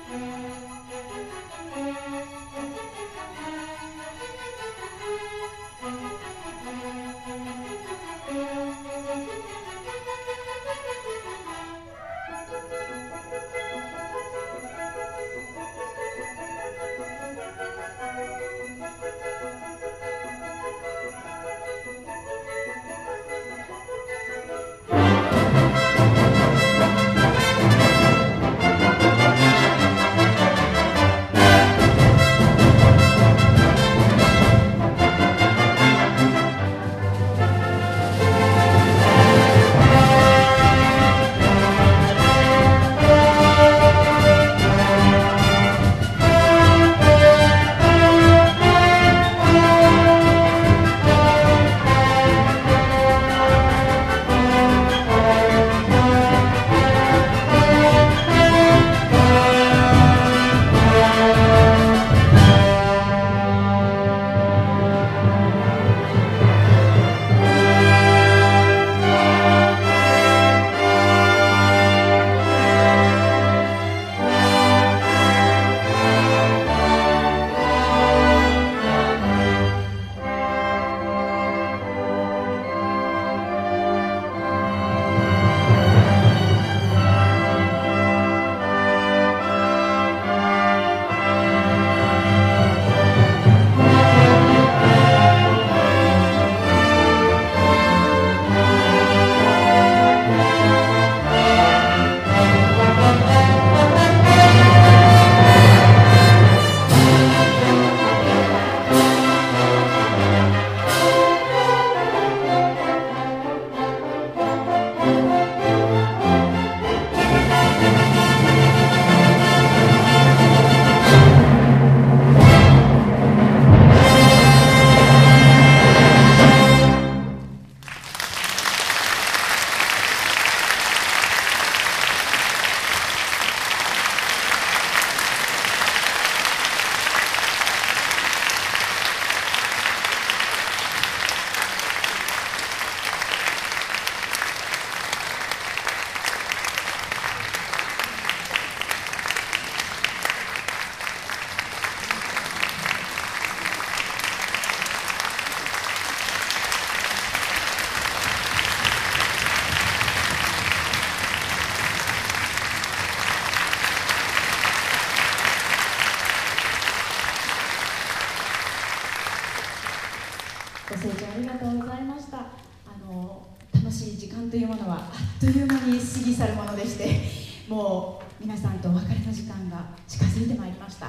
ご清聴ありがとうございました。楽しい時間というものはあっという間に過ぎ去るものでして、もう皆さんとお別れの時間が近づいてまいりました。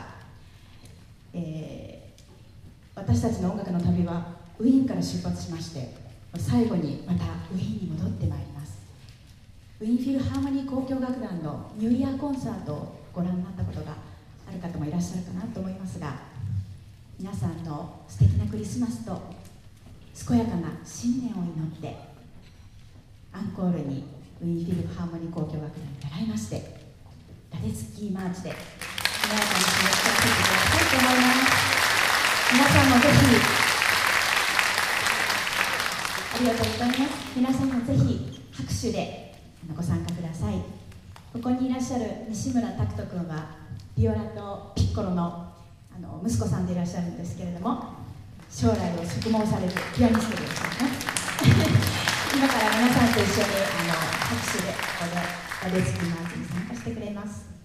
私たちの音楽の旅はウィーンから出発しまして、最後にまたウィーンに戻ってまいります。ウィーンフィルハーモニー交響楽団のニューイヤーコンサートをご覧になったことがある方もいらっしゃるかなと思いますが、皆さんの素敵なクリスマスと健やかな新年を祈って、アンコールにウィーンフィルハーモニー交響楽団に習いまして、ラデツキーマーチで華やかに締めくくっていただきたいと思います。皆さんもぜひ、ありがとうございます。皆さんもぜひ拍手でご参加ください。ここにいらっしゃる西村拓人君はビオラとピッコロの息子さんでいらっしゃるんですけれども、将来を嘱望されるピアニストでいらっしゃいます。今から皆さんと一緒に拍手でここでラデツキーマーチに参加してくれます。